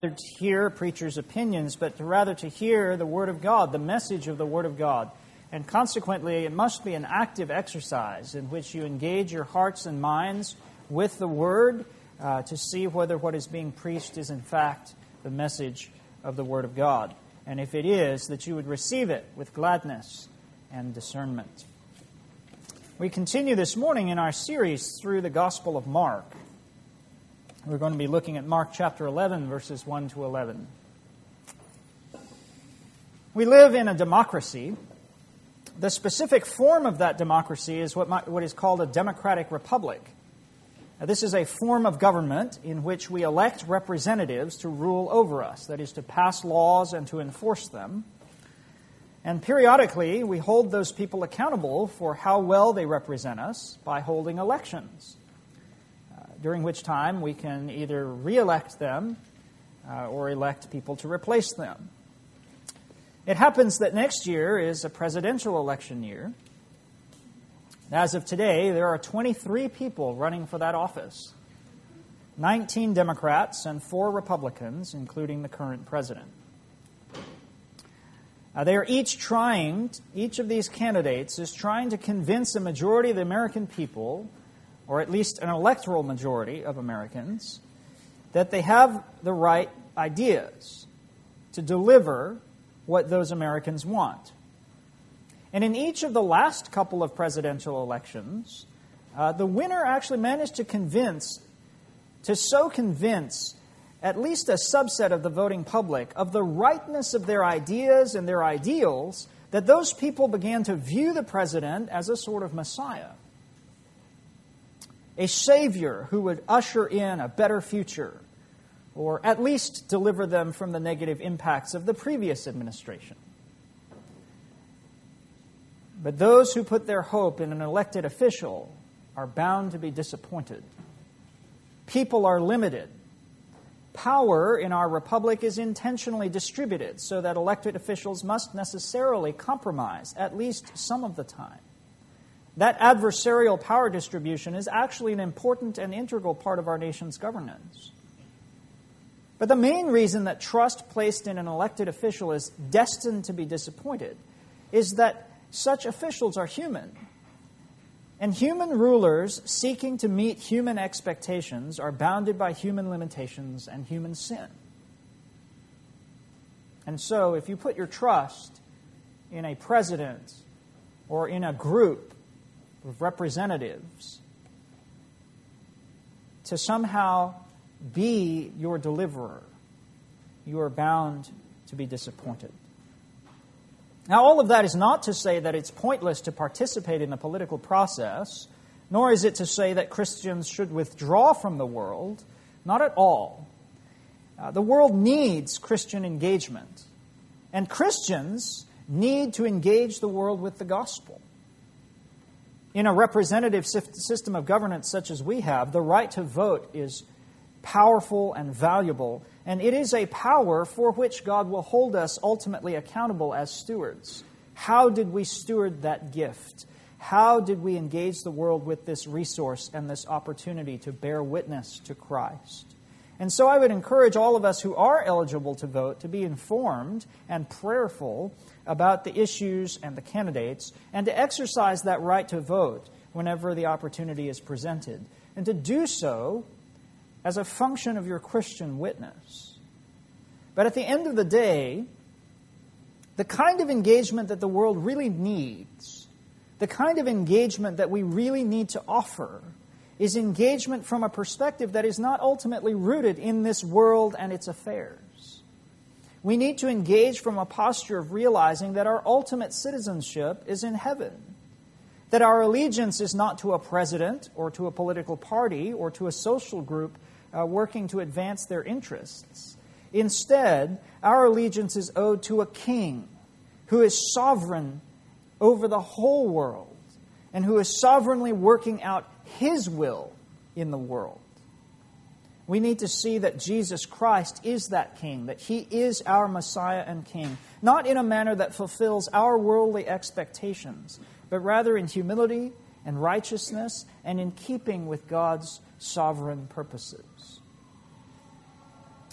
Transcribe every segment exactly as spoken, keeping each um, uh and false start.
to hear preachers' opinions, but to rather to hear the Word of God, the message of the Word of God. And consequently, it must be an active exercise in which you engage your hearts and minds with the Word uh, to see whether what is being preached is in fact the message of the Word of God. And if it is, that you would receive it with gladness and discernment. We continue this morning in our series through the Gospel of Mark. We're going to be looking at Mark chapter eleven, verses one to eleven. We live in a democracy. The specific form of that democracy is what, might, what is called a democratic republic. Now, this is a form of government in which we elect representatives to rule over us, that is, to pass laws and to enforce them. And periodically, we hold those people accountable for how well they represent us by holding elections, uh, during which time we can either re-elect them uh, or elect people to replace them. It happens that next year is a presidential election year. As of today, there are twenty-three people running for that office, nineteen Democrats and four Republicans, including the current president. Uh, they are each trying, each of these candidates is trying to convince a majority of the American people, or at least an electoral majority of Americans, that they have the right ideas to deliver what those Americans want. And in each of the last couple of presidential elections, uh, the winner actually managed to convince, to so convince at least a subset of the voting public of the rightness of their ideas and their ideals that those people began to view the president as a sort of Messiah, a savior who would usher in a better future, or at least deliver them from the negative impacts of the previous administration. But those who put their hope in an elected official are bound to be disappointed. People are limited. Power in our republic is intentionally distributed so that elected officials must necessarily compromise at least some of the time. That adversarial power distribution is actually an important and integral part of our nation's governance. But the main reason that trust placed in an elected official is destined to be disappointed is that such officials are human. And human rulers seeking to meet human expectations are bounded by human limitations and human sin. And so, if you put your trust in a president or in a group of representatives to somehow be your deliverer, you are bound to be disappointed. Now, all of that is not to say that it's pointless to participate in the political process, nor is it to say that Christians should withdraw from the world. Not at all. Uh, the world needs Christian engagement, and Christians need to engage the world with the gospel. In a representative system of governance such as we have, the right to vote is powerful and valuable, and it is a power for which God will hold us ultimately accountable as stewards. How did we steward that gift? How did we engage the world with this resource and this opportunity to bear witness to Christ? And so I would encourage all of us who are eligible to vote to be informed and prayerful about the issues and the candidates, and to exercise that right to vote whenever the opportunity is presented, and to do so as a function of your Christian witness. But at the end of the day, the kind of engagement that the world really needs, the kind of engagement that we really need to offer, is engagement from a perspective that is not ultimately rooted in this world and its affairs. We need to engage from a posture of realizing that our ultimate citizenship is in heaven, that our allegiance is not to a president or to a political party or to a social group Uh, working to advance their interests. Instead, our allegiance is owed to a king who is sovereign over the whole world and who is sovereignly working out his will in the world. We need to see that Jesus Christ is that king, that he is our Messiah and king, not in a manner that fulfills our worldly expectations, but rather in humility and righteousness and in keeping with God's sovereign purposes.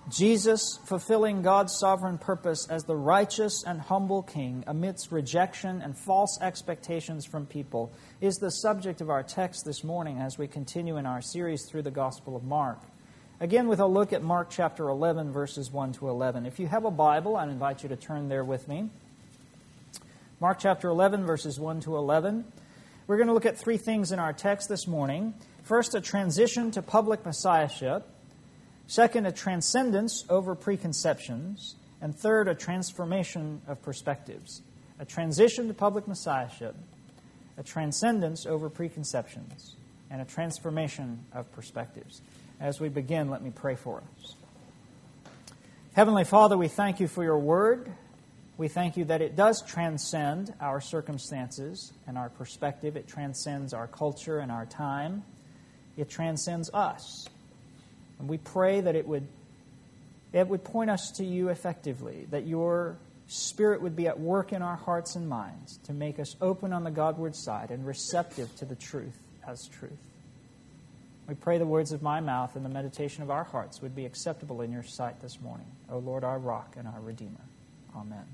Jesus fulfilling God's sovereign purpose as the righteous and humble King amidst rejection and false expectations from people is the subject of our text this morning as we continue in our series through the Gospel of Mark. Again, with a look at Mark chapter eleven, verses one to eleven. If you have a Bible, I'd invite you to turn there with me. Mark chapter eleven, verses one to eleven. We're going to look at three things in our text this morning. First, a transition to public messiahship. Second, a transcendence over preconceptions. And third, a transformation of perspectives. A transition to public messiahship, a transcendence over preconceptions, and a transformation of perspectives. As we begin, let me pray for us. Heavenly Father, we thank you for your word. We thank you that it does transcend our circumstances and our perspective. It transcends our culture and our time. It transcends us. And we pray that it would, it would point us to you effectively, that your Spirit would be at work in our hearts and minds to make us open on the Godward side and receptive to the truth as truth. We pray the words of my mouth and the meditation of our hearts would be acceptable in your sight this morning. O Lord, our rock and our Redeemer. Amen.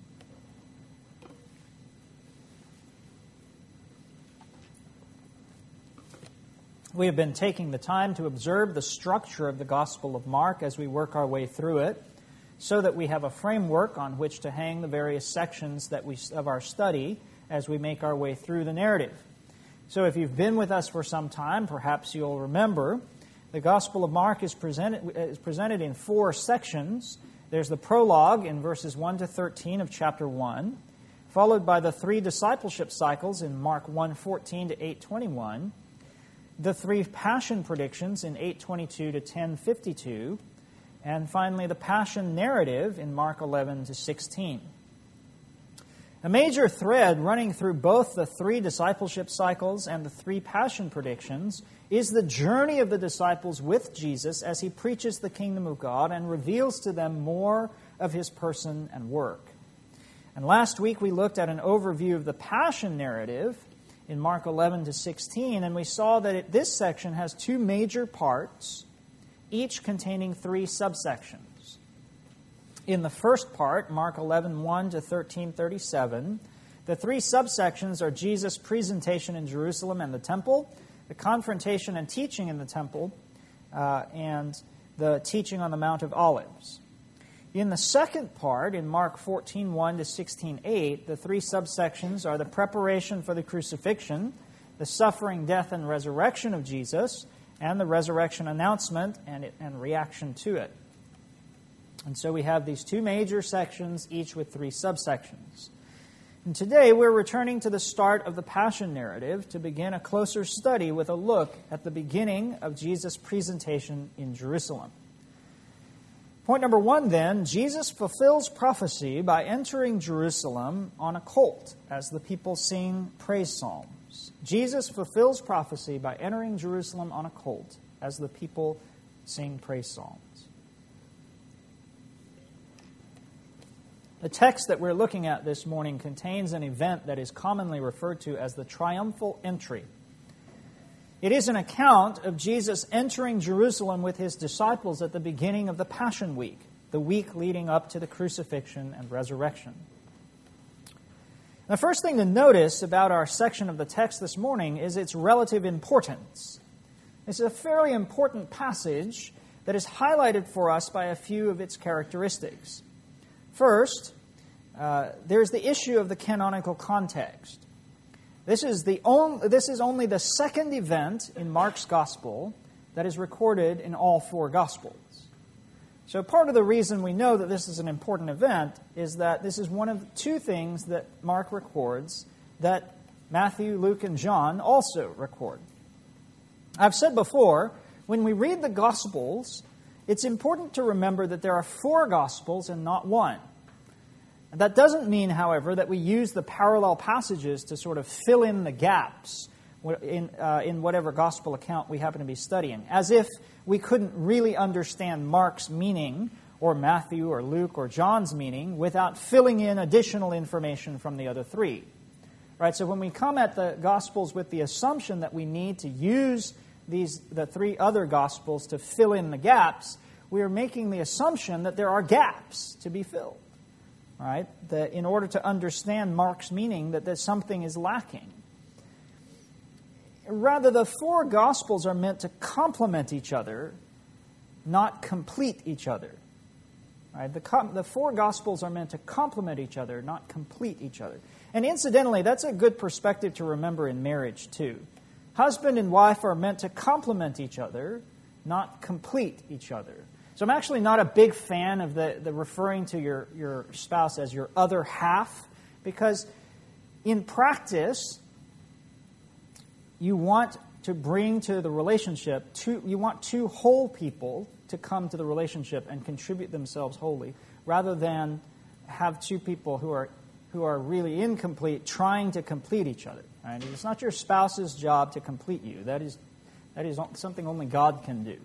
We have been taking the time to observe the structure of the Gospel of Mark as we work our way through it, so that we have a framework on which to hang the various sections that we of our study as we make our way through the narrative. So if you've been with us for some time, perhaps you'll remember the Gospel of Mark is presented, is presented in four sections. There's the prologue in verses one to thirteen of chapter one, followed by the three discipleship cycles in Mark one fourteen to eight twenty-one, the three passion predictions in eight twenty-two to ten fifty-two, and finally the passion narrative in Mark eleven to sixteen. A major thread running through both the three discipleship cycles and the three passion predictions is the journey of the disciples with Jesus as he preaches the kingdom of God and reveals to them more of his person and work. And last week we looked at an overview of the passion narrative in Mark eleven to sixteen, and we saw that it, this section has two major parts, each containing three subsections. In the first part, Mark eleven, one to thirteen thirty-seven, the three subsections are Jesus' presentation in Jerusalem and the temple, the confrontation and teaching in the temple, uh, and the teaching on the Mount of Olives. In the second part, in Mark fourteen, one to sixteen, eight, the three subsections are the preparation for the crucifixion, the suffering, death, and resurrection of Jesus, and the resurrection announcement and, it, and reaction to it. And so we have these two major sections, each with three subsections. And today we're returning to the start of the Passion narrative to begin a closer study with a look at the beginning of Jesus' presentation in Jerusalem. Point number one, then, Jesus fulfills prophecy by entering Jerusalem on a colt as the people sing praise psalms. Jesus fulfills prophecy by entering Jerusalem on a colt as the people sing praise psalms. The text that we're looking at this morning contains an event that is commonly referred to as the triumphal entry. It is an account of Jesus entering Jerusalem with his disciples at the beginning of the Passion Week, the week leading up to the crucifixion and resurrection. The first thing to notice about our section of the text this morning is its relative importance. This is a fairly important passage that is highlighted for us by a few of its characteristics. First, uh, there's the issue of the canonical context. This is the only, this is only the second event in Mark's Gospel that is recorded in all four Gospels. So part of the reason we know that this is an important event is that this is one of two things that Mark records that Matthew, Luke, and John also record. I've said before, when we read the Gospels, it's important to remember that there are four Gospels and not one. That doesn't mean, however, that we use the parallel passages to sort of fill in the gaps in, uh, in whatever gospel account we happen to be studying, as if we couldn't really understand Mark's meaning or Matthew or Luke or John's meaning without filling in additional information from the other three. Right? So when we come at the Gospels with the assumption that we need to use these the three other Gospels to fill in the gaps, we are making the assumption that there are gaps to be filled. Right? That in order to understand Mark's meaning, that there's something is lacking. Rather, the four Gospels are meant to complement each other, not complete each other. Right? The, com- the four Gospels are meant to complement each other, not complete each other. And incidentally, that's a good perspective to remember in marriage, too. Husband and wife are meant to complement each other, not complete each other. So I'm actually not a big fan of the, the referring to your, your spouse as your other half, because in practice, you want to bring to the relationship, two, you want two whole people to come to the relationship and contribute themselves wholly, rather than have two people who are who are really incomplete trying to complete each other. Right? It's not your spouse's job to complete you. That is, that is something only God can do.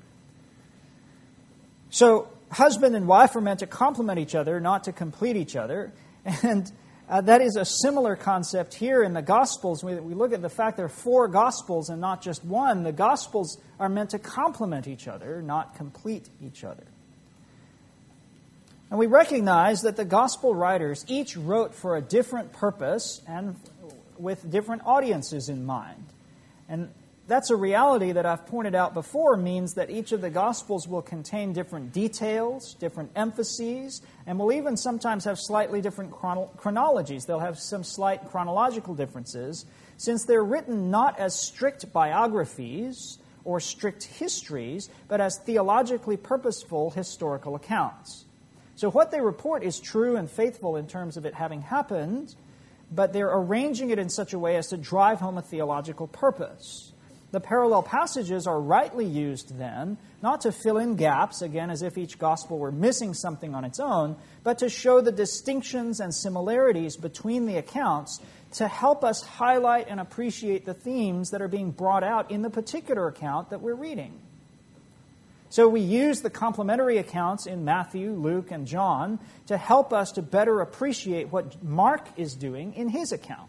So, husband and wife are meant to complement each other, not to complete each other. And uh, that is a similar concept here in the Gospels. We, we look at the fact there are four Gospels and not just one. The Gospels are meant to complement each other, not complete each other. And we recognize that the Gospel writers each wrote for a different purpose and with different audiences in mind. And that's a reality that I've pointed out before, means that each of the Gospels will contain different details, different emphases, and will even sometimes have slightly different chrono- chronologies. They'll have some slight chronological differences, since they're written not as strict biographies or strict histories, but as theologically purposeful historical accounts. So what they report is true and faithful in terms of it having happened, but they're arranging it in such a way as to drive home a theological purpose. The parallel passages are rightly used then, not to fill in gaps, again, as if each gospel were missing something on its own, but to show the distinctions and similarities between the accounts to help us highlight and appreciate the themes that are being brought out in the particular account that we're reading. So we use the complementary accounts in Matthew, Luke, and John to help us to better appreciate what Mark is doing in his account.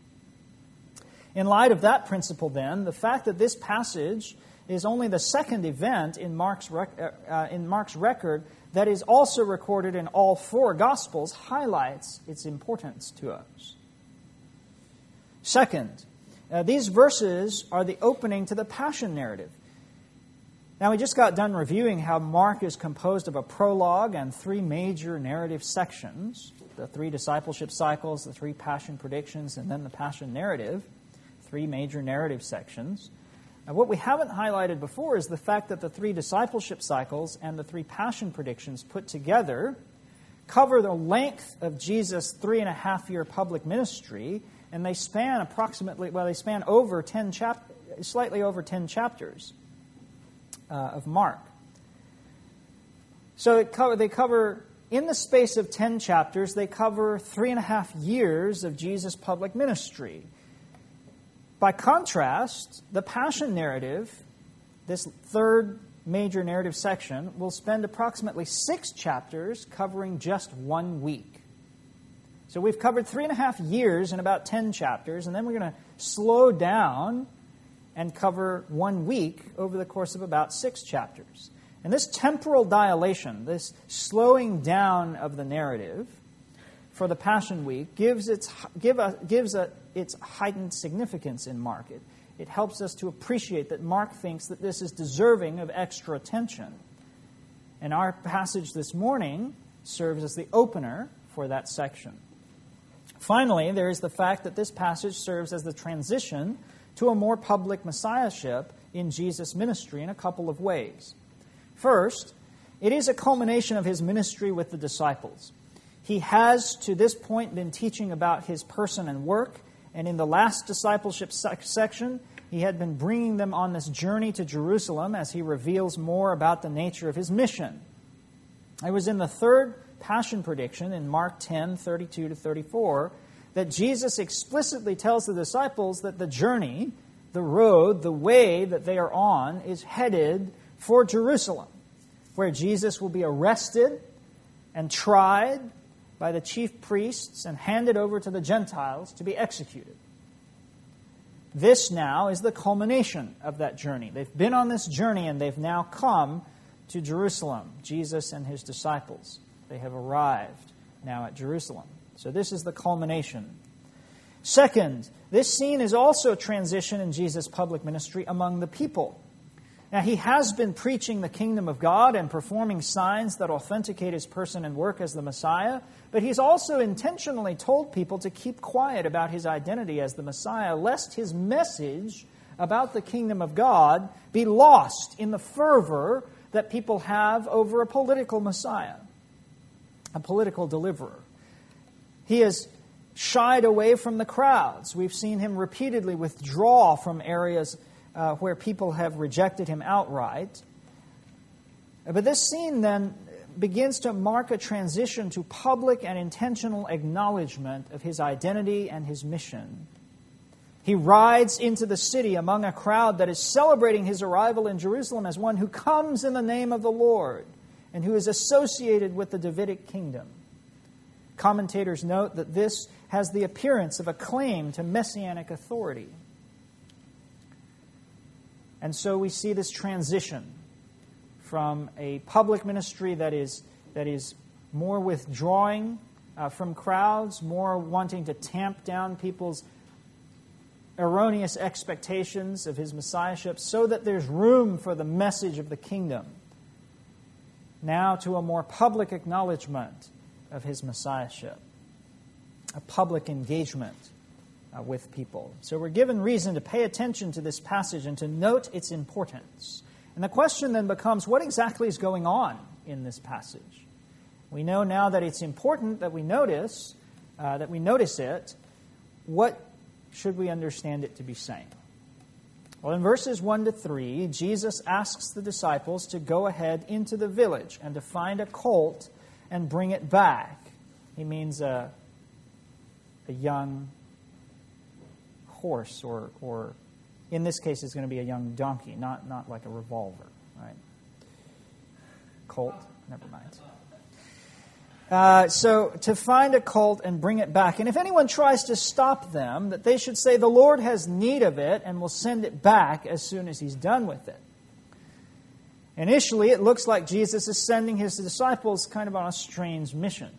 In light of that principle, then, the fact that this passage is only the second event in Mark's, rec- uh, in Mark's record that is also recorded in all four Gospels highlights its importance to us. Second, uh, these verses are the opening to the Passion narrative. Now, we just got done reviewing how Mark is composed of a prologue and three major narrative sections, the three discipleship cycles, the three passion predictions, and then the passion narrative, three major narrative sections. And what we haven't highlighted before is the fact that the three discipleship cycles and the three passion predictions put together cover the length of Jesus' three and a half year public ministry, and they span approximately, well, they span over ten chap- slightly over ten chapters. Uh, of Mark. So it co- they cover, in the space of ten chapters, they cover three and a half years of Jesus' public ministry. By contrast, the Passion narrative, this third major narrative section, will spend approximately six chapters covering just one week. So we've covered three and a half years in about ten chapters, and then we're going to slow down and cover one week over the course of about six chapters. And this temporal dilation, this slowing down of the narrative for the Passion Week gives its give a, gives a, its heightened significance in Mark. It, it helps us to appreciate that Mark thinks that this is deserving of extra attention. And our passage this morning serves as the opener for that section. Finally, there is the fact that this passage serves as the transition to a more public messiahship in Jesus' ministry in a couple of ways. First, it is a culmination of his ministry with the disciples. He has, to this point, been teaching about his person and work, and in the last discipleship sec- section, he had been bringing them on this journey to Jerusalem as he reveals more about the nature of his mission. It was in the third Passion prediction in Mark ten, thirty-two to thirty-four, that Jesus explicitly tells the disciples that the journey, the road, the way that they are on is headed for Jerusalem, where Jesus will be arrested and tried by the chief priests and handed over to the Gentiles to be executed. This now is the culmination of that journey. They've been on this journey and they've now come to Jerusalem, Jesus and his disciples. They have arrived now at Jerusalem. So this is the culmination. Second, this scene is also a transition in Jesus' public ministry among the people. Now, he has been preaching the kingdom of God and performing signs that authenticate his person and work as the Messiah, but he's also intentionally told people to keep quiet about his identity as the Messiah, lest his message about the kingdom of God be lost in the fervor that people have over a political Messiah, a political deliverer. He has shied away from the crowds. We've seen him repeatedly withdraw from areas Uh, where people have rejected him outright. But this scene then begins to mark a transition to public and intentional acknowledgement of his identity and his mission. He rides into the city among a crowd that is celebrating his arrival in Jerusalem as one who comes in the name of the Lord and who is associated with the Davidic kingdom. Commentators note that this has the appearance of a claim to messianic authority. And so we see this transition from a public ministry that is that is more withdrawing uh, from crowds, more wanting to tamp down people's erroneous expectations of his messiahship so that there's room for the message of the kingdom, now to a more public acknowledgement of his messiahship, a public engagement Uh, with people. So we're given reason to pay attention to this passage and to note its importance. And the question then becomes, what exactly is going on in this passage? We know now that it's important that we notice, uh, that we notice it. What should we understand it to be saying? Well, in verses one to three, Jesus asks the disciples to go ahead into the village and to find a colt and bring it back. He means a, a young horse, or, or in this case, it's going to be a young donkey, not, not like a revolver, right? Colt, never mind. Uh, so to find a colt and bring it back. And if anyone tries to stop them, that they should say, the Lord has need of it and will send it back as soon as he's done with it. Initially, it looks like Jesus is sending his disciples kind of on a strange mission.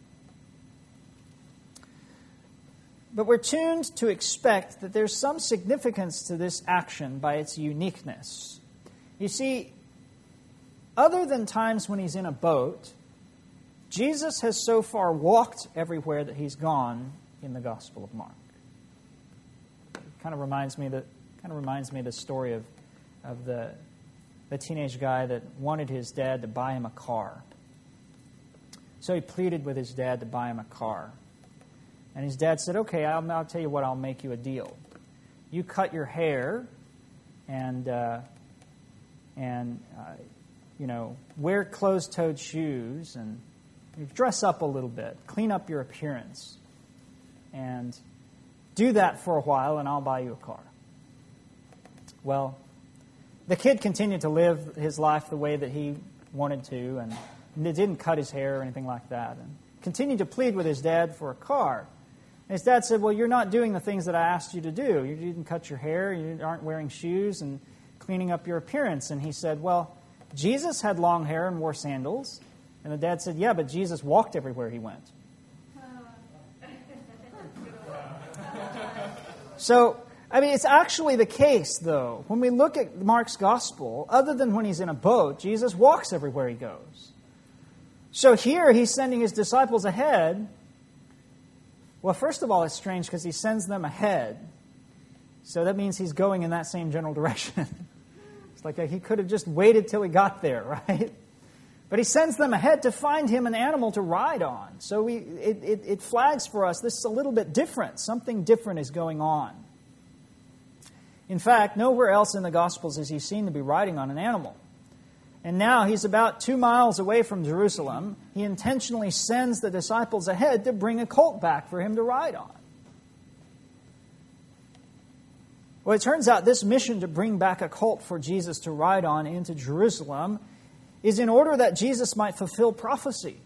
But we're tuned to expect that there's some significance to this action by its uniqueness. You see, other than times when he's in a boat, Jesus has so far walked everywhere that he's gone in the Gospel of Mark. It kind of reminds me that kind of reminds me of the story of of the the teenage guy that wanted his dad to buy him a car. So he pleaded with his dad to buy him a car. And his dad said, okay, I'll, I'll tell you what, I'll make you a deal. You cut your hair and, uh, and uh, you know, wear closed-toed shoes and dress up a little bit. Clean up your appearance. And do that for a while and I'll buy you a car. Well, the kid continued to live his life the way that he wanted to and didn't cut his hair or anything like that. And continued to plead with his dad for a car. And his dad said, well, you're not doing the things that I asked you to do. You didn't cut your hair, you aren't wearing shoes and cleaning up your appearance. And he said, well, Jesus had long hair and wore sandals. And the dad said, yeah, but Jesus walked everywhere he went. So, I mean, it's actually the case, though. When we look at Mark's gospel, other than when he's in a boat, Jesus walks everywhere he goes. So here he's sending his disciples ahead. Well, first of all, it's strange because he sends them ahead. So that means he's going in that same general direction. It's like he could have just waited till he got there, right? But he sends them ahead to find him an animal to ride on. So we, it, it, it flags for us this is a little bit different. Something different is going on. In fact, nowhere else in the Gospels is he seen to be riding on an animal. And now he's about two miles away from Jerusalem. He intentionally sends the disciples ahead to bring a colt back for him to ride on. Well, it turns out this mission to bring back a colt for Jesus to ride on into Jerusalem is in order that Jesus might fulfill prophecy.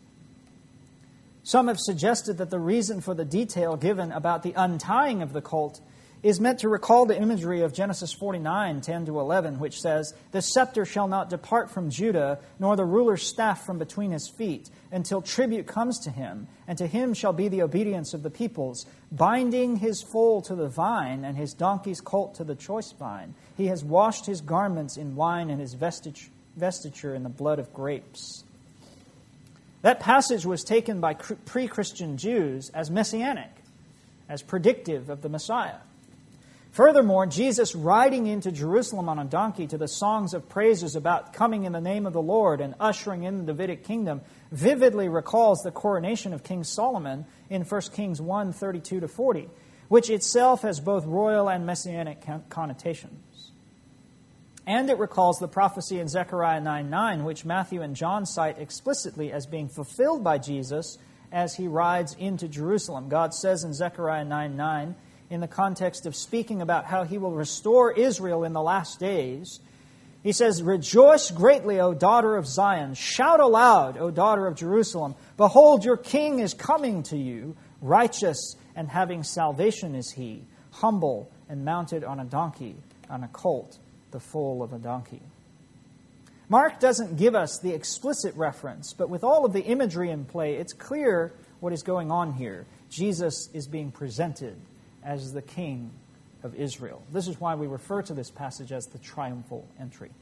Some have suggested that the reason for the detail given about the untying of the colt is meant to recall the imagery of Genesis forty-nine, ten to eleven, which says, "The scepter shall not depart from Judah, nor the ruler's staff from between his feet, until tribute comes to him, and to him shall be the obedience of the peoples, binding his foal to the vine, and his donkey's colt to the choice vine. He has washed his garments in wine, and his vestige, vestiture in the blood of grapes." That passage was taken by pre-Christian Jews as messianic, as predictive of the Messiah. Furthermore, Jesus riding into Jerusalem on a donkey to the songs of praises about coming in the name of the Lord and ushering in the Davidic kingdom vividly recalls the coronation of King Solomon in First Kings one, thirty-two to forty, which itself has both royal and messianic connotations. And it recalls the prophecy in Zechariah nine nine, which Matthew and John cite explicitly as being fulfilled by Jesus as he rides into Jerusalem. God says in Zechariah nine nine, in the context of speaking about how he will restore Israel in the last days, he says, "Rejoice greatly, O daughter of Zion. Shout aloud, O daughter of Jerusalem. Behold, your king is coming to you. Righteous and having salvation is he, humble and mounted on a donkey, on a colt, the foal of a donkey." Mark doesn't give us the explicit reference, but with all of the imagery in play, it's clear what is going on here. Jesus is being presented as the King of Israel. This is why we refer to this passage as the triumphal entry.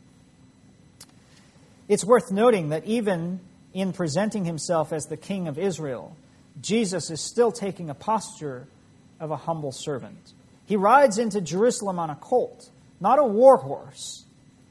It's worth noting that even in presenting himself as the King of Israel, Jesus is still taking a posture of a humble servant. He rides into Jerusalem on a colt, not a war horse.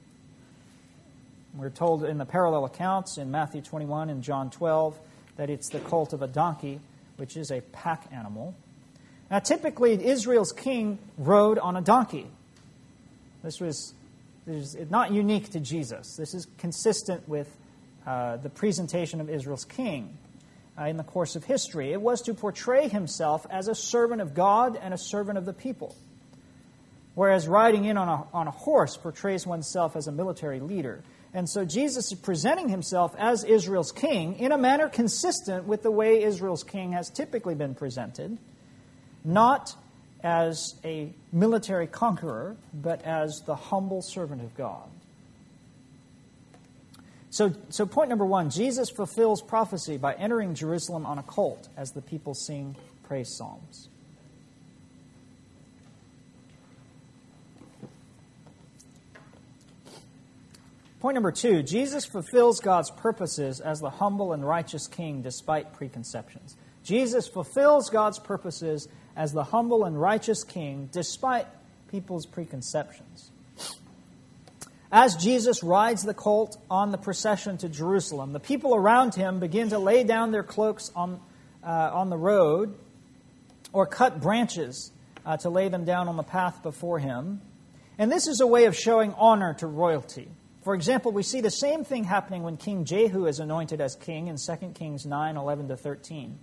We're told in the parallel accounts in Matthew twenty-one and John twelve that it's the colt of a donkey, which is a pack animal. Now, typically, Israel's king rode on a donkey. This was, this is not unique to Jesus. This is consistent with uh, the presentation of Israel's king uh, in the course of history. It was to portray himself as a servant of God and a servant of the people, whereas riding in on a, on a horse portrays oneself as a military leader. And so Jesus is presenting himself as Israel's king in a manner consistent with the way Israel's king has typically been presented, not as a military conqueror, but as the humble servant of God. So, so point number one, Jesus fulfills prophecy by entering Jerusalem on a colt as the people sing praise psalms. Point number two, Jesus fulfills God's purposes as the humble and righteous king despite preconceptions. Jesus fulfills God's purposes as the humble and righteous king despite people's preconceptions. As Jesus rides the colt on the procession to Jerusalem, the people around him begin to lay down their cloaks on, uh, on the road or cut branches uh, to lay them down on the path before him. And this is a way of showing honor to royalty. For example, we see the same thing happening when King Jehu is anointed as king in Second Kings nine, eleven to thirteen.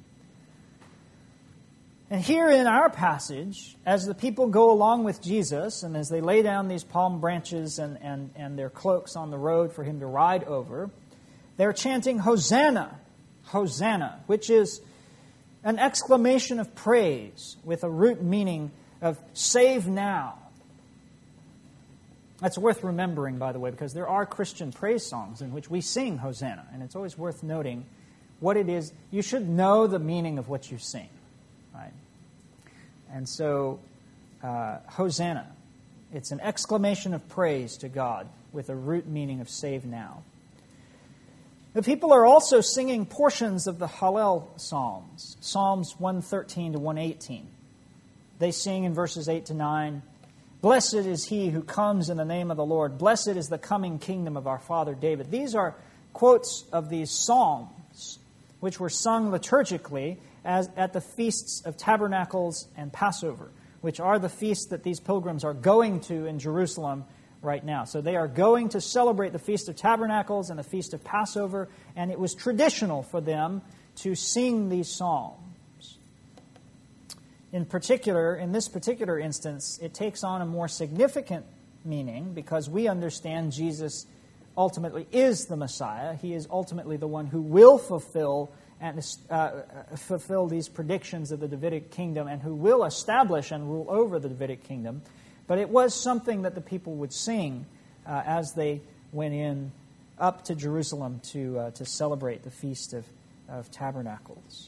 And here in our passage, as the people go along with Jesus, and as they lay down these palm branches and, and, and their cloaks on the road for him to ride over, they're chanting, "Hosanna, Hosanna," which is an exclamation of praise with a root meaning of save now. That's worth remembering, by the way, because there are Christian praise songs in which we sing Hosanna, and it's always worth noting what it is. You should know the meaning of what you sing. Right? And so, uh, Hosanna, it's an exclamation of praise to God with a root meaning of save now. The people are also singing portions of the Hallel Psalms, Psalms one thirteen to one eighteen. They sing in verses eight to nine, "Blessed is he who comes in the name of the Lord. Blessed is the coming kingdom of our father David." These are quotes of these psalms, which were sung liturgically as at the feasts of Tabernacles and Passover, which are the feasts that these pilgrims are going to in Jerusalem right now. So they are going to celebrate the Feast of Tabernacles and the Feast of Passover, and it was traditional for them to sing these psalms. In particular, in this particular instance, it takes on a more significant meaning because we understand Jesus ultimately is the Messiah. He is ultimately the one who will fulfill and uh, fulfill these predictions of the Davidic kingdom and who will establish and rule over the Davidic kingdom. But it was something that the people would sing uh, as they went in up to Jerusalem to uh, to celebrate the Feast of, of Tabernacles.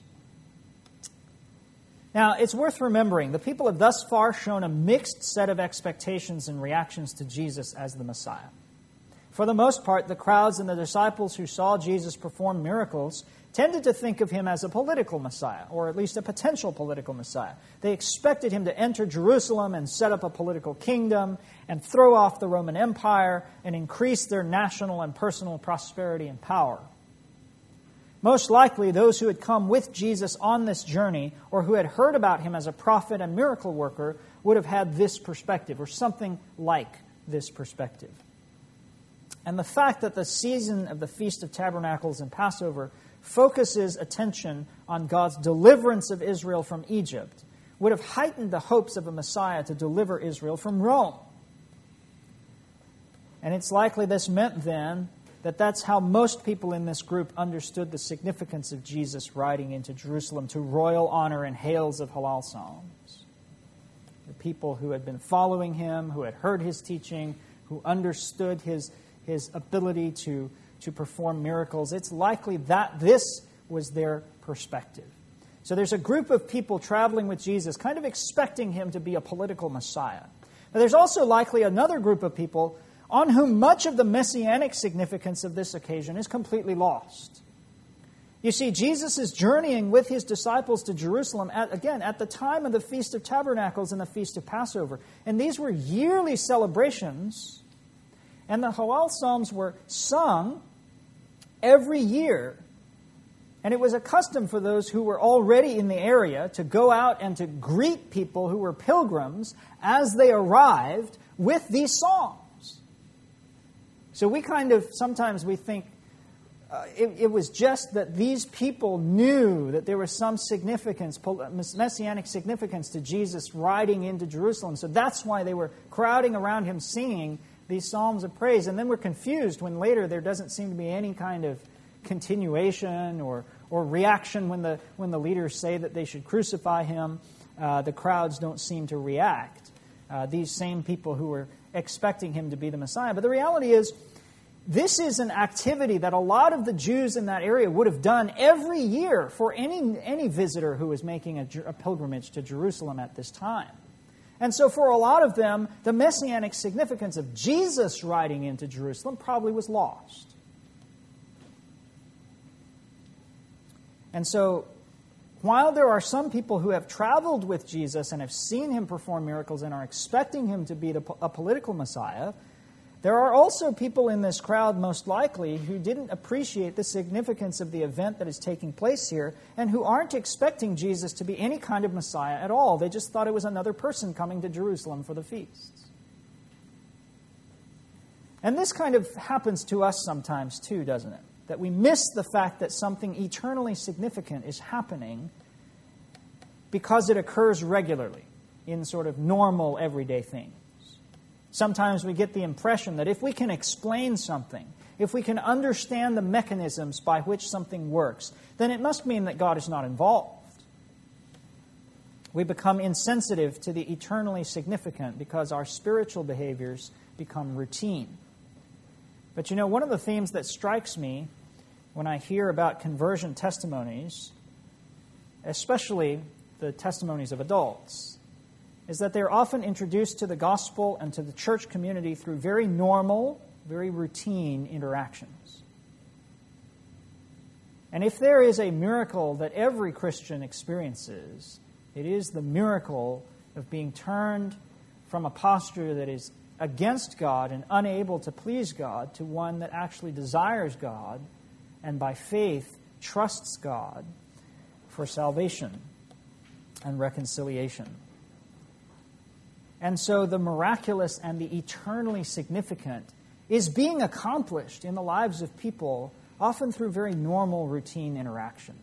Now, it's worth remembering, the people have thus far shown a mixed set of expectations and reactions to Jesus as the Messiah. For the most part, the crowds and the disciples who saw Jesus perform miracles tended to think of him as a political Messiah, or at least a potential political Messiah. They expected him to enter Jerusalem and set up a political kingdom and throw off the Roman Empire and increase their national and personal prosperity and power. Most likely, those who had come with Jesus on this journey or who had heard about him as a prophet and miracle worker would have had this perspective, or something like this perspective. And the fact that the season of the Feast of Tabernacles and Passover focuses attention on God's deliverance of Israel from Egypt would have heightened the hopes of a Messiah to deliver Israel from Rome. And it's likely this meant then that that's how most people in this group understood the significance of Jesus riding into Jerusalem to royal honor and hails of Hallel psalms. The people who had been following him, who had heard his teaching, who understood his, his ability to, to perform miracles, it's likely that this was their perspective. So there's a group of people traveling with Jesus, kind of expecting him to be a political Messiah. Now, there's also likely another group of people on whom much of the messianic significance of this occasion is completely lost. You see, Jesus is journeying with his disciples to Jerusalem, at, again, at the time of the Feast of Tabernacles and the Feast of Passover. And these were yearly celebrations, and the Hallel Psalms were sung every year. And it was a custom for those who were already in the area to go out and to greet people who were pilgrims as they arrived with these songs. So we kind of, sometimes we think uh, it, it was just that these people knew that there was some significance, messianic significance to Jesus riding into Jerusalem. So that's why they were crowding around him singing these psalms of praise. And then we're confused when later there doesn't seem to be any kind of continuation or, or reaction when the, when the leaders say that they should crucify him. Uh, the crowds don't seem to react. Uh, these same people who were expecting him to be the Messiah. But the reality is, this is an activity that a lot of the Jews in that area would have done every year for any, any visitor who was making a, a pilgrimage to Jerusalem at this time. And so for a lot of them, the messianic significance of Jesus riding into Jerusalem probably was lost. And so, while there are some people who have traveled with Jesus and have seen him perform miracles and are expecting him to be a political Messiah, there are also people in this crowd, most likely, who didn't appreciate the significance of the event that is taking place here and who aren't expecting Jesus to be any kind of Messiah at all. They just thought it was another person coming to Jerusalem for the feasts. And this kind of happens to us sometimes too, doesn't it? That we miss the fact that something eternally significant is happening because it occurs regularly in sort of normal, everyday things. Sometimes we get the impression that if we can explain something, if we can understand the mechanisms by which something works, then it must mean that God is not involved. We become insensitive to the eternally significant because our spiritual behaviors become routine. But you know, one of the themes that strikes me when I hear about conversion testimonies, especially the testimonies of adults, is that they're often introduced to the gospel and to the church community through very normal, very routine interactions. And if there is a miracle that every Christian experiences, it is the miracle of being turned from a posture that is against God and unable to please God to one that actually desires God and by faith trusts God for salvation and reconciliation. And so the miraculous and the eternally significant is being accomplished in the lives of people, often through very normal, routine interactions.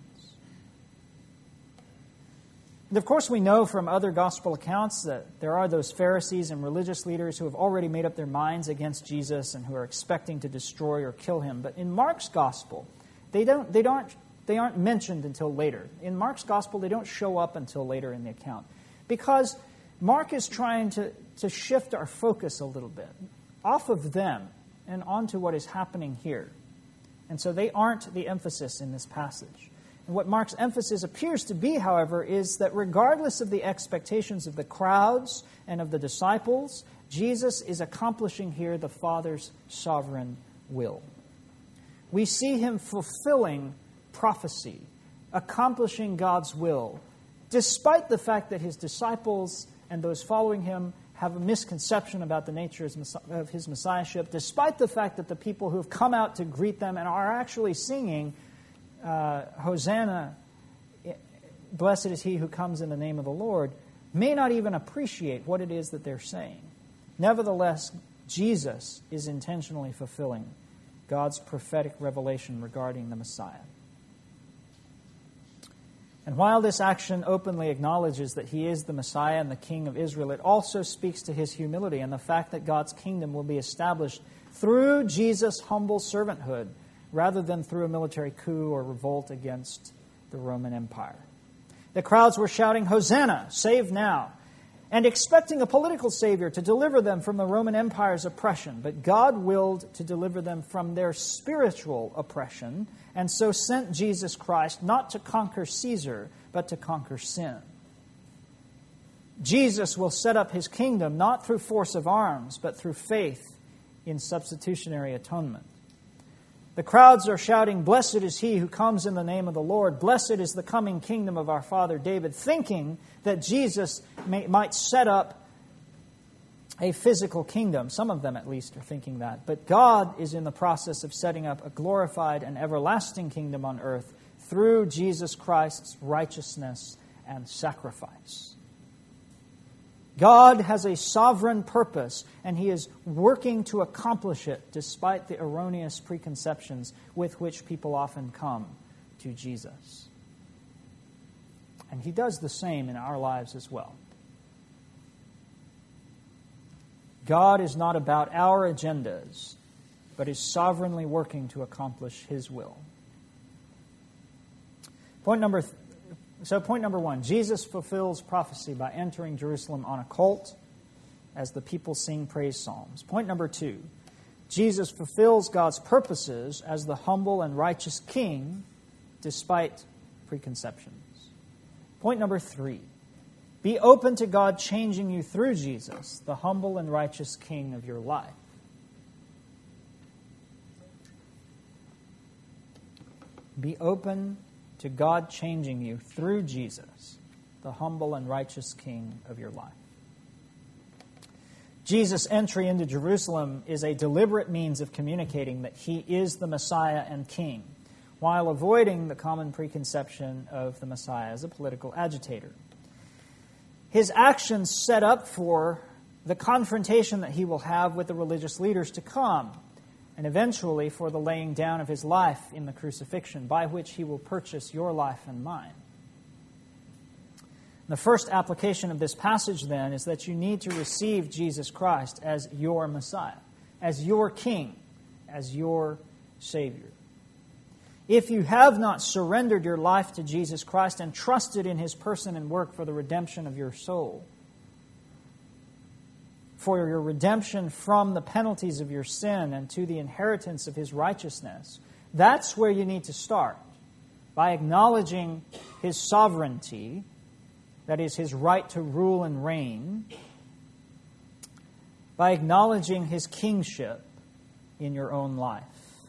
And of course, we know from other gospel accounts that there are those Pharisees and religious leaders who have already made up their minds against Jesus and who are expecting to destroy or kill him. But in Mark's gospel, they don't, they don't they aren't mentioned until later. In Mark's gospel, they don't show up until later in the account. Because Mark is trying to, to shift our focus a little bit off of them and onto what is happening here. And so they aren't the emphasis in this passage. And what Mark's emphasis appears to be, however, is that regardless of the expectations of the crowds and of the disciples, Jesus is accomplishing here the Father's sovereign will. We see him fulfilling prophecy, accomplishing God's will, despite the fact that his disciples and those following him have a misconception about the nature of his messiahship, despite the fact that the people who have come out to greet them and are actually singing, uh, Hosanna, blessed is he who comes in the name of the Lord, may not even appreciate what it is that they're saying. Nevertheless, Jesus is intentionally fulfilling God's prophetic revelation regarding the Messiah. And while this action openly acknowledges that he is the Messiah and the King of Israel, it also speaks to his humility and the fact that God's kingdom will be established through Jesus' humble servanthood rather than through a military coup or revolt against the Roman Empire. The crowds were shouting, "Hosanna, save now," and expecting a political savior to deliver them from the Roman Empire's oppression. But God willed to deliver them from their spiritual oppression, and so sent Jesus Christ not to conquer Caesar, but to conquer sin. Jesus will set up his kingdom not through force of arms, but through faith in substitutionary atonement. The crowds are shouting, "Blessed is he who comes in the name of the Lord. Blessed is the coming kingdom of our father David," thinking that Jesus may, might set up a physical kingdom. Some of them, at least, are thinking that. But God is in the process of setting up a glorified and everlasting kingdom on earth through Jesus Christ's righteousness and sacrifice. God has a sovereign purpose, and he is working to accomplish it despite the erroneous preconceptions with which people often come to Jesus. And he does the same in our lives as well. God is not about our agendas, but is sovereignly working to accomplish his will. Point number th- So point number one, Jesus fulfills prophecy by entering Jerusalem on a colt as the people sing praise psalms. Point number two, Jesus fulfills God's purposes as the humble and righteous king despite preconceptions. Point number three, be open to God changing you through Jesus, the humble and righteous king of your life. Be open to God changing you through Jesus, the humble and righteous king of your life. Jesus' entry into Jerusalem is a deliberate means of communicating that he is the Messiah and king, while avoiding the common preconception of the Messiah as a political agitator. His actions set up for the confrontation that he will have with the religious leaders to come, and eventually for the laying down of his life in the crucifixion, by which he will purchase your life and mine. The first application of this passage, then, is that you need to receive Jesus Christ as your Messiah, as your King, as your Savior. If you have not surrendered your life to Jesus Christ and trusted in his person and work for the redemption of your soul, for your redemption from the penalties of your sin and to the inheritance of his righteousness, that's where you need to start, by acknowledging his sovereignty, that is, his right to rule and reign, by acknowledging his kingship in your own life.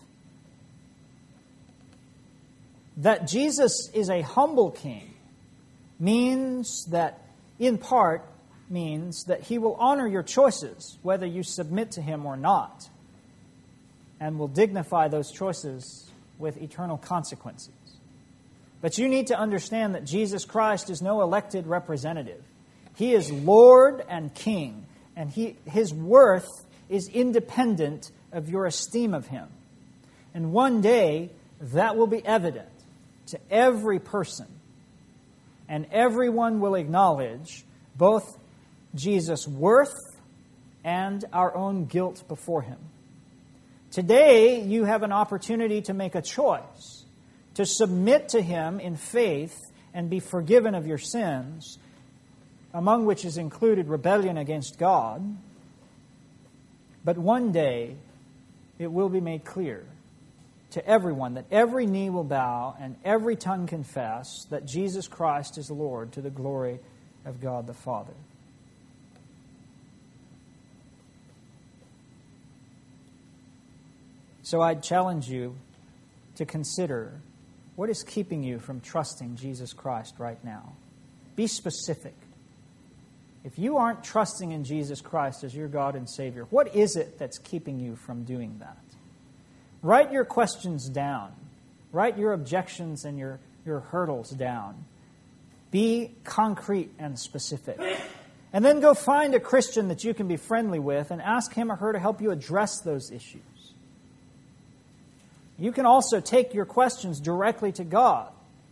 That Jesus is a humble king means that, in part, means that he will honor your choices, whether you submit to him or not, and will dignify those choices with eternal consequences. But you need to understand that Jesus Christ is no elected representative. He is Lord and King, and he, his worth is independent of your esteem of him. And one day, that will be evident to every person, and everyone will acknowledge both Jesus' worth and our own guilt before him. Today, you have an opportunity to make a choice. to submit to Him in faith and be forgiven of your sins, among which is included rebellion against God. But one day, it will be made clear to everyone that every knee will bow and every tongue confess that Jesus Christ is Lord, to the glory of God the Father. So I'd challenge you to consider, what is keeping you from trusting Jesus Christ right now? Be specific. If you aren't trusting in Jesus Christ as your God and Savior, what is it that's keeping you from doing that? Write your questions down. Write your objections and your, your hurdles down. Be concrete and specific. And then go find a Christian that you can be friendly with and ask him or her to help you address those issues. You can also take your questions directly to God.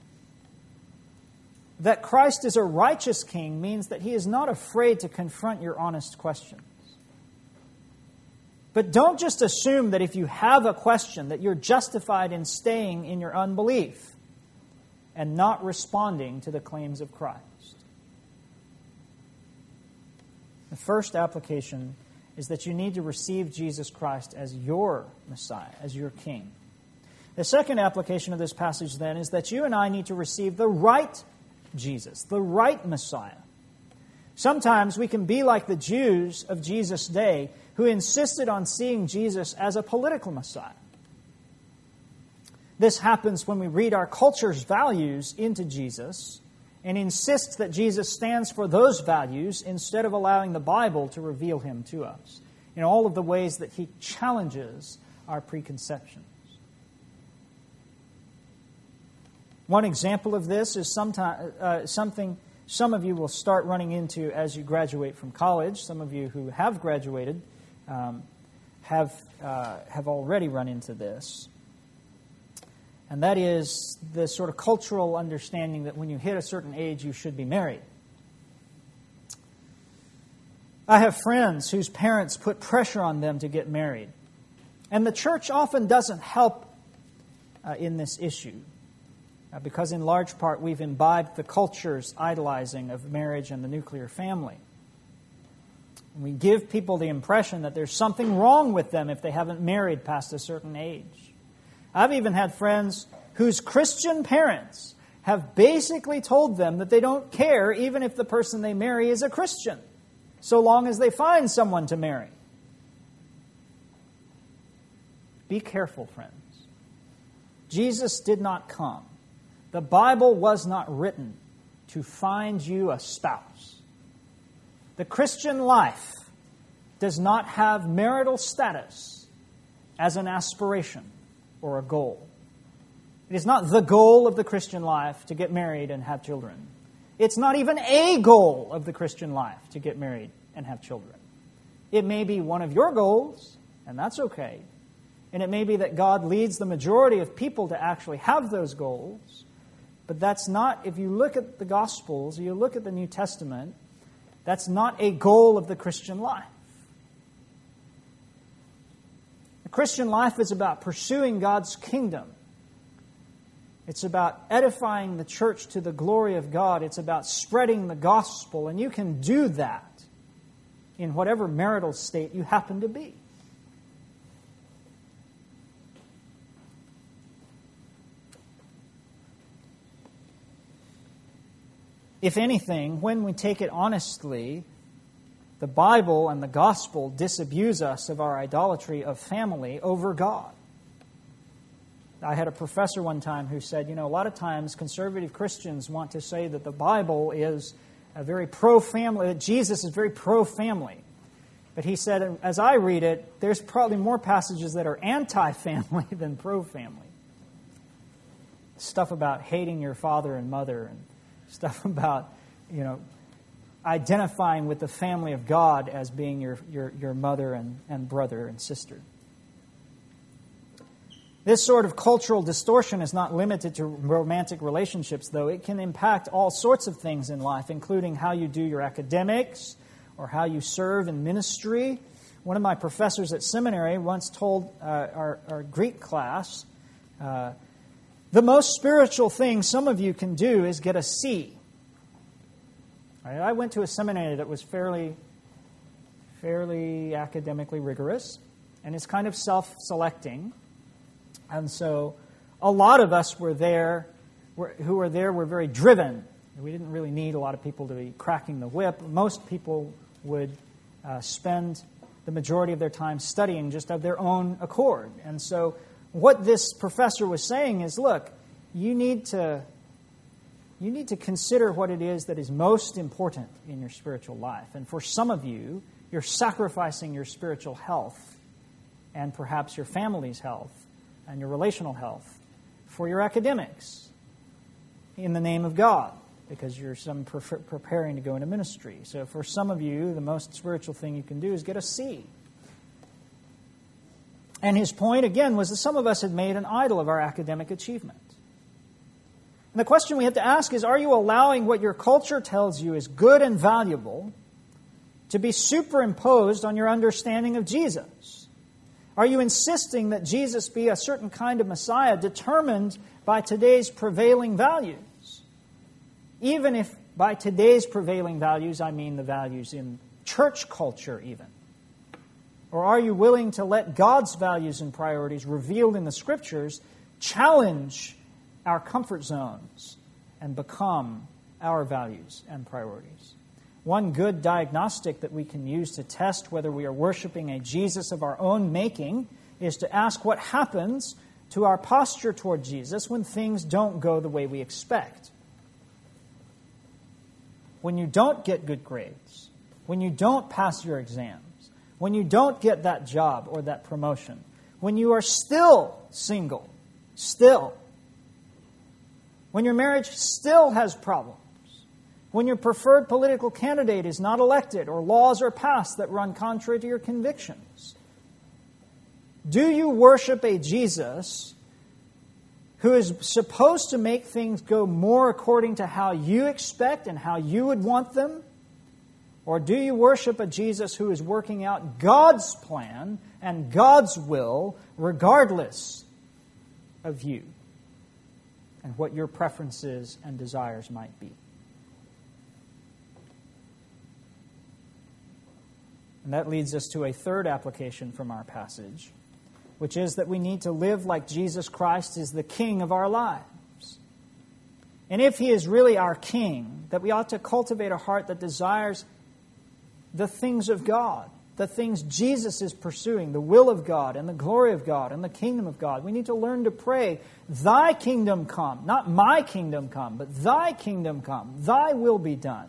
That Christ is a righteous king means that He is not afraid to confront your honest questions. But don't just assume that if you have a question that you're justified in staying in your unbelief and not responding to the claims of Christ. The first application is that you need to receive Jesus Christ as your Messiah, as your King. The second application of this passage, then, is that you and I need to receive the right Jesus, the right Messiah. Sometimes we can be like the Jews of Jesus' day who insisted on seeing Jesus as a political Messiah. This happens when we read our culture's values into Jesus and insist that Jesus stands for those values instead of allowing the Bible to reveal Him to us in all of the ways that He challenges our preconceptions. One example of this is sometime, uh, something some of you will start running into as you graduate from college. Some of you who have graduated um, have uh, have already run into this. And that is the sort of cultural understanding that when you hit a certain age, you should be married. I have friends whose parents put pressure on them to get married. And the church often doesn't help uh, in this issue. Because in large part we've imbibed the culture's idolizing of marriage and the nuclear family. We give people the impression that there's something wrong with them if they haven't married past a certain age. I've even had friends whose Christian parents have basically told them that they don't care even if the person they marry is a Christian, so long as they find someone to marry. Be careful, friends. Jesus did not come. The Bible was not written to find you a spouse. The Christian life does not have marital status as an aspiration or a goal. It is not the goal of the Christian life to get married and have children. It's not even a goal of the Christian life to get married and have children. It may be one of your goals, and that's okay. And it may be that God leads the majority of people to actually have those goals. But that's not, if you look at the Gospels, you look at the New Testament, that's not a goal of the Christian life. The Christian life is about pursuing God's kingdom. It's about edifying the church to the glory of God. It's about spreading the gospel. And you can do that in whatever marital state you happen to be. If anything, when we take it honestly, the Bible and the gospel disabuse us of our idolatry of family over God. I had a professor one time who said, you know, a lot of times conservative Christians want to say that the Bible is a very pro-family, that Jesus is very pro-family. But he said, as I read it, there's probably more passages that are anti-family than pro-family. Stuff about hating your father and mother and stuff about, you know, identifying with the family of God as being your, your, your mother and, and brother and sister. This sort of cultural distortion is not limited to romantic relationships, though. It can impact all sorts of things in life, including how you do your academics or how you serve in ministry. One of my professors at seminary once told uh, our, our Greek class, uh, The most spiritual thing some of you can do is get a C. Right? I went to a seminary that was fairly, fairly academically rigorous, and it's kind of self-selecting. And so a lot of us were there, were, who were there were very driven. We didn't really need a lot of people to be cracking the whip. Most people would uh, spend the majority of their time studying just of their own accord. And so what this professor was saying is, look, you need to you need to consider what it is that is most important in your spiritual life. And for some of you, you're sacrificing your spiritual health and perhaps your family's health and your relational health for your academics in the name of God, because you're some pre- preparing to go into ministry. So for some of you, the most spiritual thing you can do is get a C. And his point, again, was that some of us had made an idol of our academic achievement. And the question we have to ask is, are you allowing what your culture tells you is good and valuable to be superimposed on your understanding of Jesus? Are you insisting that Jesus be a certain kind of Messiah determined by today's prevailing values? Even if by today's prevailing values, I mean the values in church culture even. Or are you willing to let God's values and priorities revealed in the Scriptures challenge our comfort zones and become our values and priorities? One good diagnostic that we can use to test whether we are worshiping a Jesus of our own making is to ask what happens to our posture toward Jesus when things don't go the way we expect. When you don't get good grades, when you don't pass your exams, when you don't get that job or that promotion, when you are still single, still, when your marriage still has problems, when your preferred political candidate is not elected or laws are passed that run contrary to your convictions, do you worship a Jesus who is supposed to make things go more according to how you expect and how you would want them? Or do you worship a Jesus who is working out God's plan and God's will regardless of you and what your preferences and desires might be? And that leads us to a third application from our passage, which is that we need to live like Jesus Christ is the King of our lives. And if He is really our King, that we ought to cultivate a heart that desires the things of God, the things Jesus is pursuing, the will of God and the glory of God and the kingdom of God. We need to learn to pray, Thy kingdom come, not my kingdom come, but Thy kingdom come, Thy will be done.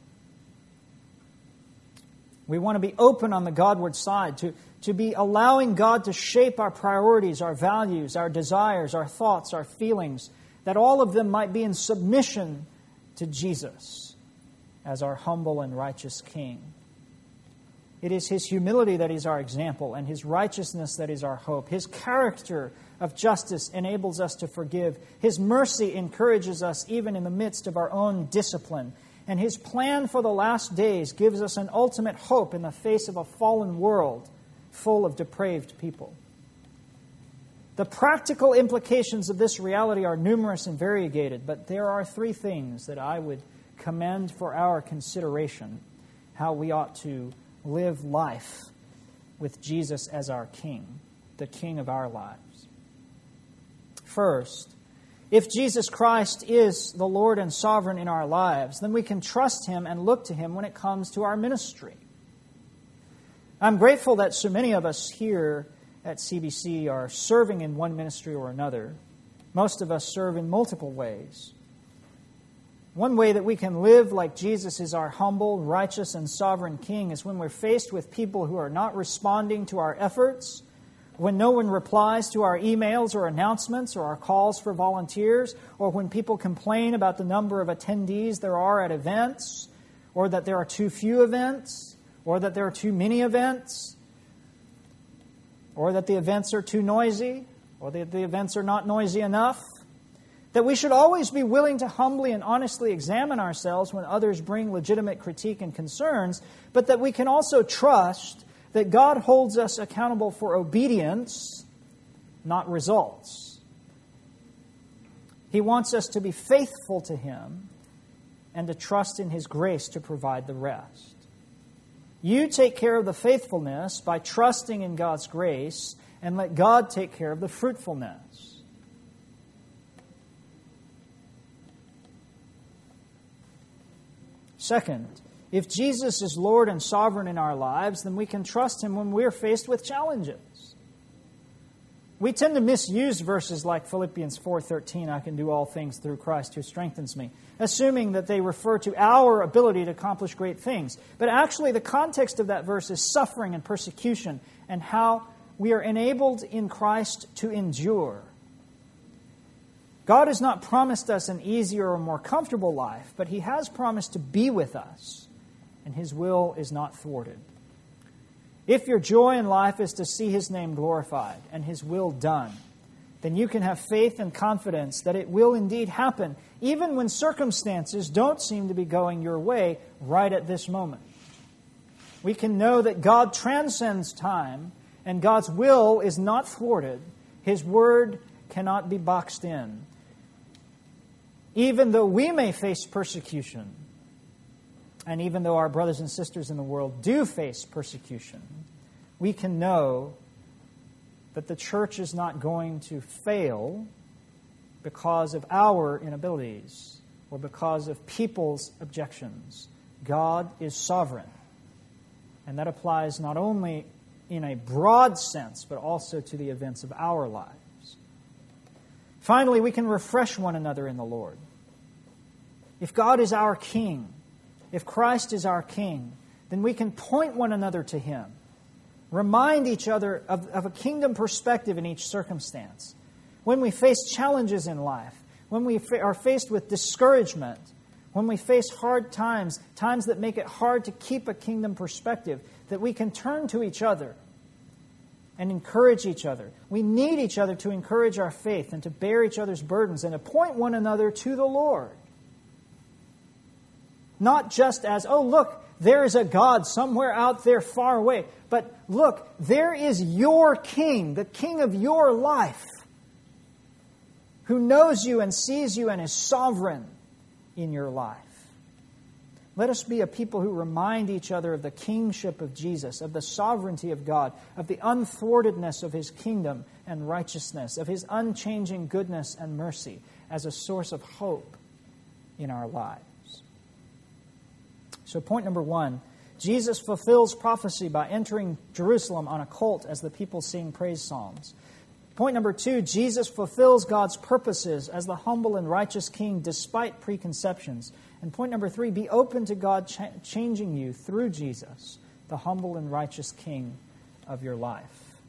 We want to be open on the Godward side, to, to be allowing God to shape our priorities, our values, our desires, our thoughts, our feelings, that all of them might be in submission to Jesus as our humble and righteous King. It is His humility that is our example, and His righteousness that is our hope. His character of justice enables us to forgive. His mercy encourages us even in the midst of our own discipline. And His plan for the last days gives us an ultimate hope in the face of a fallen world full of depraved people. The practical implications of this reality are numerous and variegated, but there are three things that I would commend for our consideration, how we ought to live life with Jesus as our King, the King of our lives. First, if Jesus Christ is the Lord and sovereign in our lives, then we can trust Him and look to Him when it comes to our ministry. I'm grateful that so many of us here at C B C are serving in one ministry or another. Most of us serve in multiple ways. One way that we can live like Jesus is our humble, righteous, and sovereign King is when we're faced with people who are not responding to our efforts, when no one replies to our emails or announcements or our calls for volunteers, or when people complain about the number of attendees there are at events, or that there are too few events, or that there are too many events, or that the events are too noisy, or that the events are not noisy enough, that we should always be willing to humbly and honestly examine ourselves when others bring legitimate critique and concerns, but that we can also trust that God holds us accountable for obedience, not results. He wants us to be faithful to Him and to trust in His grace to provide the rest. You take care of the faithfulness by trusting in God's grace, and let God take care of the fruitfulness. Second, if Jesus is Lord and sovereign in our lives, then we can trust Him when we're faced with challenges. We tend to misuse verses like Philippians four thirteen, I can do all things through Christ who strengthens me, assuming that they refer to our ability to accomplish great things. But actually, the context of that verse is suffering and persecution and how we are enabled in Christ to endure. God has not promised us an easier or more comfortable life, but He has promised to be with us, and His will is not thwarted. If your joy in life is to see His name glorified and His will done, then you can have faith and confidence that it will indeed happen, even when circumstances don't seem to be going your way right at this moment. We can know that God transcends time, and God's will is not thwarted. His word cannot be boxed in. Even though we may face persecution, and even though our brothers and sisters in the world do face persecution, we can know that the church is not going to fail because of our inabilities or because of people's objections. God is sovereign. And that applies not only in a broad sense, but also to the events of our lives. Finally, we can refresh one another in the Lord. If God is our King, if Christ is our King, then we can point one another to Him. Remind each other of, of a kingdom perspective in each circumstance. When we face challenges in life, when we fa- are faced with discouragement, when we face hard times, times that make it hard to keep a kingdom perspective, that we can turn to each other and encourage each other. We need each other to encourage our faith and to bear each other's burdens and to point one another to the Lord. Not just as, oh, look, there is a God somewhere out there far away. But look, there is your King, the King of your life, who knows you and sees you and is sovereign in your life. Let us be a people who remind each other of the kingship of Jesus, of the sovereignty of God, of the unthwartedness of His kingdom and righteousness, of His unchanging goodness and mercy as a source of hope in our lives. So point number one, Jesus fulfills prophecy by entering Jerusalem on a colt as the people sing praise psalms. Point number two, Jesus fulfills God's purposes as the humble and righteous King despite preconceptions. And point number three, be open to God ch- changing you through Jesus, the humble and righteous King of your life.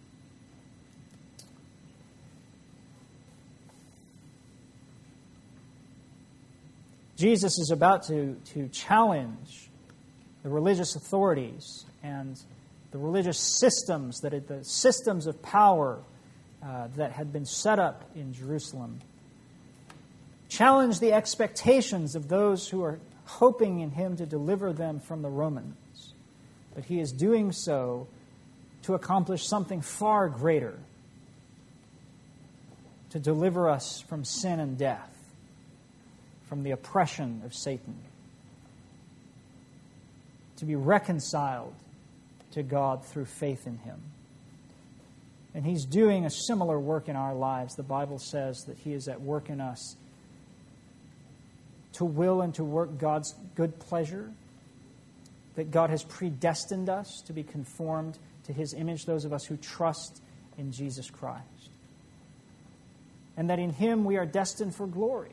Jesus is about to, to challenge the religious authorities and the religious systems, that it, the systems of power uh, that had been set up in Jerusalem. Challenge the expectations of those who are hoping in Him to deliver them from the Romans. But He is doing so to accomplish something far greater, to deliver us from sin and death, from the oppression of Satan, to be reconciled to God through faith in Him. And He's doing a similar work in our lives. The Bible says that He is at work in us to will and to work God's good pleasure, that God has predestined us to be conformed to His image, those of us who trust in Jesus Christ. And that in Him we are destined for glory.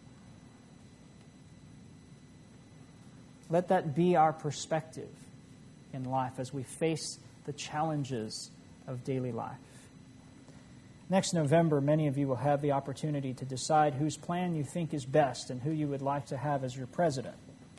Let that be our perspective in life as we face the challenges of daily life. Next November, many of you will have the opportunity to decide whose plan you think is best and who you would like to have as your president.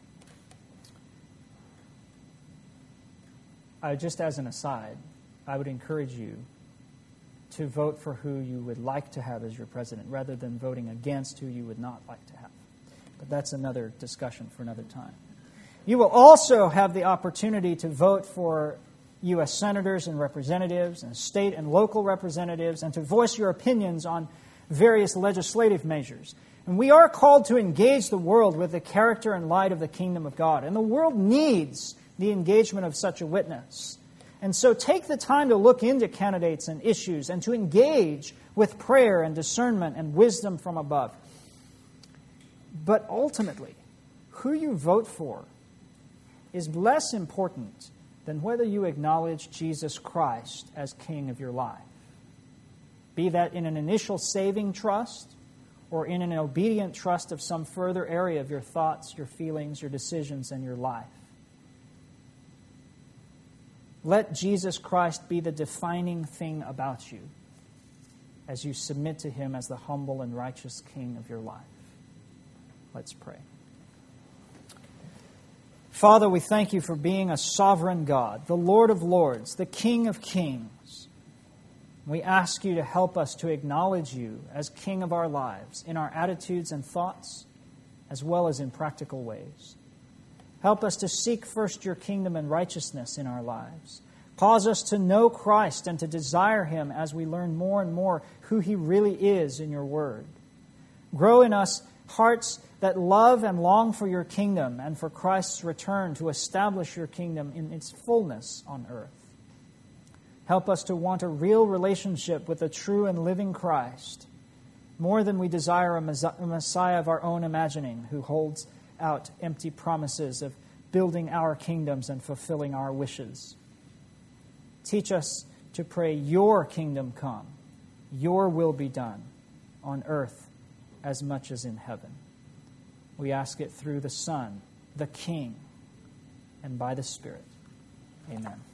I, just as an aside, I would encourage you to vote for who you would like to have as your president rather than voting against who you would not like to have. But that's another discussion for another time. You will also have the opportunity to vote for U S senators and representatives and state and local representatives and to voice your opinions on various legislative measures. And we are called to engage the world with the character and light of the kingdom of God. And the world needs the engagement of such a witness. And so take the time to look into candidates and issues and to engage with prayer and discernment and wisdom from above. But ultimately, who you vote for is less important than whether you acknowledge Jesus Christ as King of your life. Be that in an initial saving trust or in an obedient trust of some further area of your thoughts, your feelings, your decisions, and your life. Let Jesus Christ be the defining thing about you as you submit to Him as the humble and righteous King of your life. Let's pray. Father, we thank You for being a sovereign God, the Lord of lords, the King of kings. We ask You to help us to acknowledge You as King of our lives in our attitudes and thoughts, as well as in practical ways. Help us to seek first Your kingdom and righteousness in our lives. Cause us to know Christ and to desire Him as we learn more and more who He really is in Your word. Grow in us hearts that love and long for Your kingdom and for Christ's return to establish Your kingdom in its fullness on earth. Help us to want a real relationship with the true and living Christ, more than we desire a Messiah of our own imagining who holds out empty promises of building our kingdoms and fulfilling our wishes. Teach us to pray, Your kingdom come, Your will be done on earth as much as in heaven. We ask it through the Son, the King, and by the Spirit. Amen.